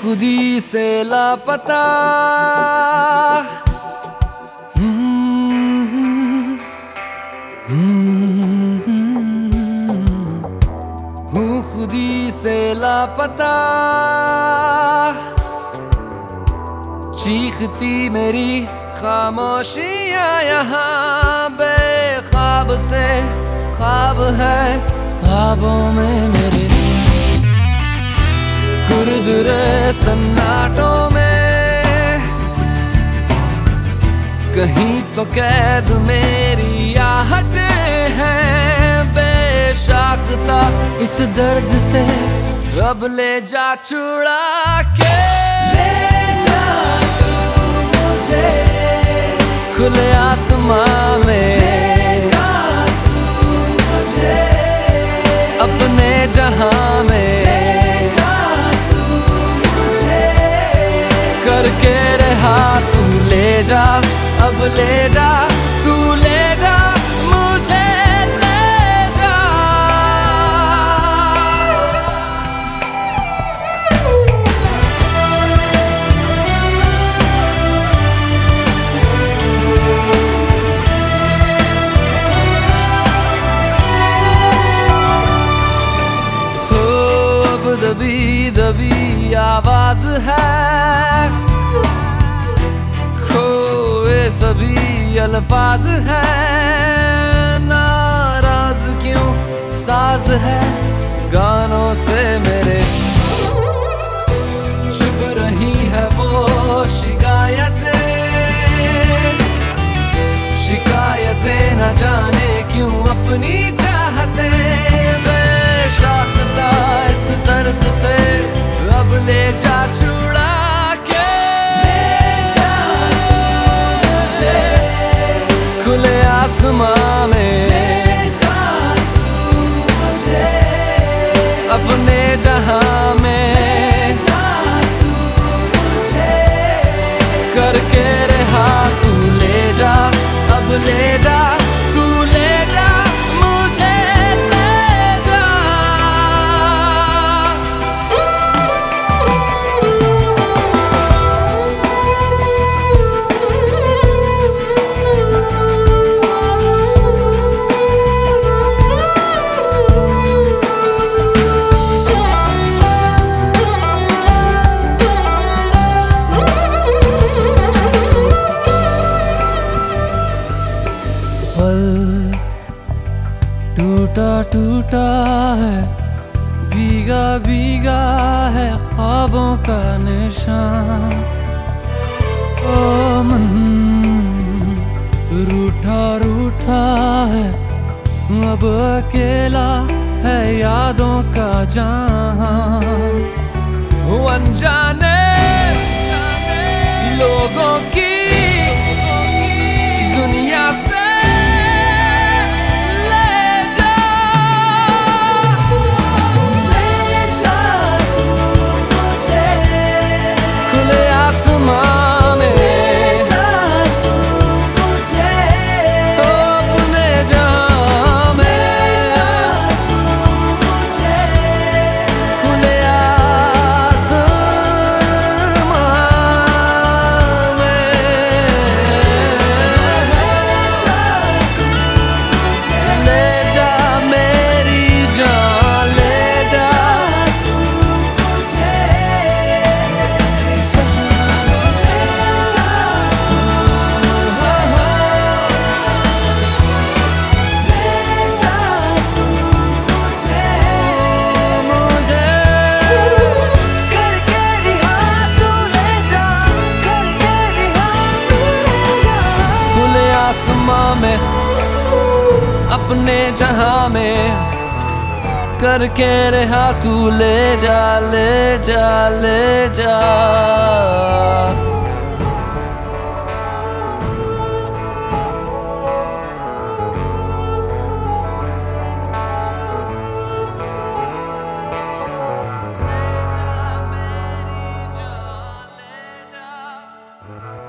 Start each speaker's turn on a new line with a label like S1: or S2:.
S1: खुदी से लापता। हूँ खुदी से लापता, चीखती मेरी खामोशियाँ यहाँ बेख्वाब से ख्वाब है ख्वाबों में मेरे। खुरदुरे सन्नाटों में कहीं तो कैद मेरी आहटें हैं बेशाख्ता। इस दर्द से अब ले जा छुड़ा के, ले जा तू मुझे खुले आसमां में, ले जा तू मुझे अपने जहां में, ले जा तू मुझे करके रहा तू ले जा। अब ले जा तू ले जा मुझे ले जा। हो अब दबी दबी आवाज है, सभी अल्फाज है, नाराज क्यों साज है गानों से मेरे। चुप रही है वो शिकायतें, शिकायतें न जाने क्यों अपनी चाहते बेशाख्ता। इस दर्द से अब ले जा छुड़ा आसमां में, ले जा तू मुझे अपने जहां में, ले जा तू मुझे करके रहा तू ले जा। अब ले जा तू ले जा मुझे ले जा। टूटा टूटा है भीगा भीगा है ख्वाबों का निशान। ओ मन रूठा रूठा है अब अकेला है यादों का जहां। अनजाने लोगों की दुनिया से में अपने जहां में करके रहा तू ले जा ले जा ले जा।
S2: जा